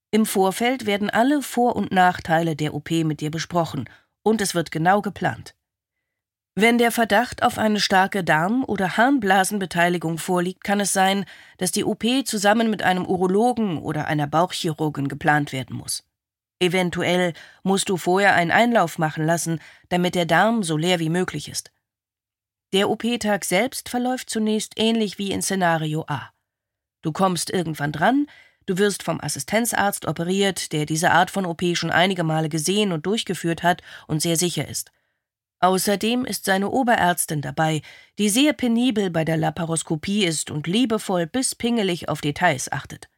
Im Vorfeld werden alle Vor- und Nachteile der OP mit dir besprochen und es wird genau geplant. Wenn der Verdacht auf eine starke Darm- oder Harnblasenbeteiligung vorliegt, kann es sein, dass die OP zusammen mit einem Urologen oder einer Bauchchirurgin geplant werden muss. Eventuell musst du vorher einen Einlauf machen lassen, damit der Darm so leer wie möglich ist. Der OP-Tag selbst verläuft zunächst ähnlich wie in Szenario A. Du kommst irgendwann dran, du wirst vom Assistenzarzt operiert, der diese Art von OP schon einige Male gesehen und durchgeführt hat und sehr sicher ist. Außerdem ist seine Oberärztin dabei, die sehr penibel bei der Laparoskopie ist und liebevoll bis pingelig auf Details achtet.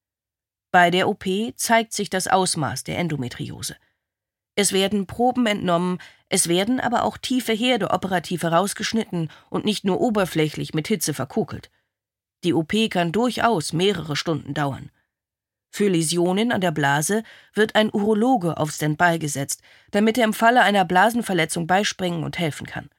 Bei der OP zeigt sich das Ausmaß der Endometriose. Es werden Proben entnommen, es werden aber auch tiefe Herde operativ herausgeschnitten und nicht nur oberflächlich mit Hitze verkokelt. Die OP kann durchaus mehrere Stunden dauern. Für Läsionen an der Blase wird ein Urologe auf Standby gesetzt, damit er im Falle einer Blasenverletzung beispringen und helfen kann.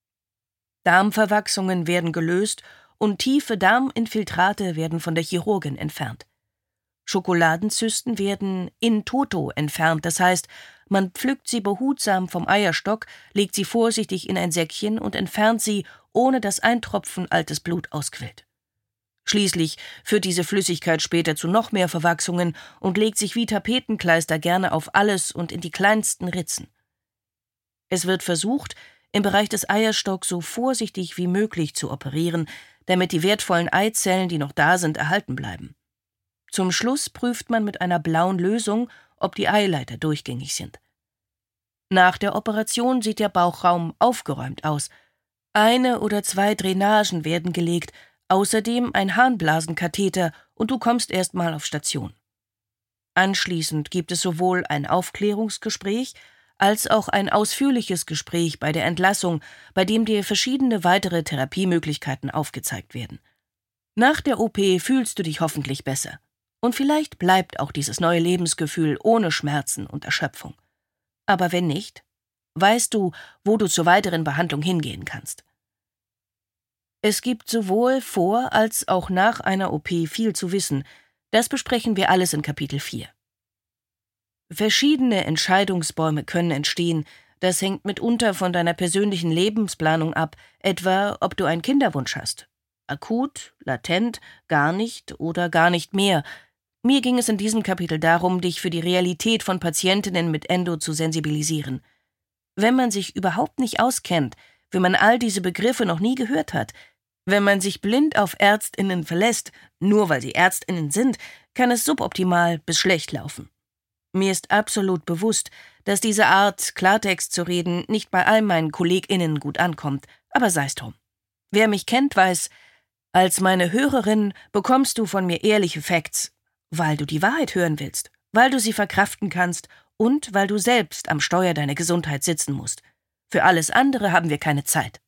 Darmverwachsungen werden gelöst und tiefe Darminfiltrate werden von der Chirurgin entfernt. Schokoladenzysten werden in toto entfernt, das heißt, man pflückt sie behutsam vom Eierstock, legt sie vorsichtig in ein Säckchen und entfernt sie, ohne dass ein Tropfen altes Blut ausquillt. Schließlich führt diese Flüssigkeit später zu noch mehr Verwachsungen und legt sich wie Tapetenkleister gerne auf alles und in die kleinsten Ritzen. Es wird versucht, im Bereich des Eierstocks so vorsichtig wie möglich zu operieren, damit die wertvollen Eizellen, die noch da sind, erhalten bleiben. Zum Schluss prüft man mit einer blauen Lösung, ob die Eileiter durchgängig sind. Nach der Operation sieht der Bauchraum aufgeräumt aus. 1 oder 2 Drainagen werden gelegt, außerdem ein Harnblasenkatheter und du kommst erstmal auf Station. Anschließend gibt es sowohl ein Aufklärungsgespräch als auch ein ausführliches Gespräch bei der Entlassung, bei dem dir verschiedene weitere Therapiemöglichkeiten aufgezeigt werden. Nach der OP fühlst du dich hoffentlich besser. Und vielleicht bleibt auch dieses neue Lebensgefühl ohne Schmerzen und Erschöpfung. Aber wenn nicht, weißt du, wo du zur weiteren Behandlung hingehen kannst. Es gibt sowohl vor als auch nach einer OP viel zu wissen. Das besprechen wir alles in Kapitel 4. Verschiedene Entscheidungsbäume können entstehen. Das hängt mitunter von deiner persönlichen Lebensplanung ab, etwa ob du einen Kinderwunsch hast. Akut, latent, gar nicht oder gar nicht mehr. Mir ging es in diesem Kapitel darum, dich für die Realität von Patientinnen mit Endo zu sensibilisieren. Wenn man sich überhaupt nicht auskennt, wenn man all diese Begriffe noch nie gehört hat, wenn man sich blind auf ÄrztInnen verlässt, nur weil sie ÄrztInnen sind, kann es suboptimal bis schlecht laufen. Mir ist absolut bewusst, dass diese Art, Klartext zu reden, nicht bei all meinen KollegInnen gut ankommt, aber sei's drum. Wer mich kennt, weiß, als meine Hörerin bekommst du von mir ehrliche Facts, weil du die Wahrheit hören willst, weil du sie verkraften kannst und weil du selbst am Steuer deiner Gesundheit sitzen musst. Für alles andere haben wir keine Zeit.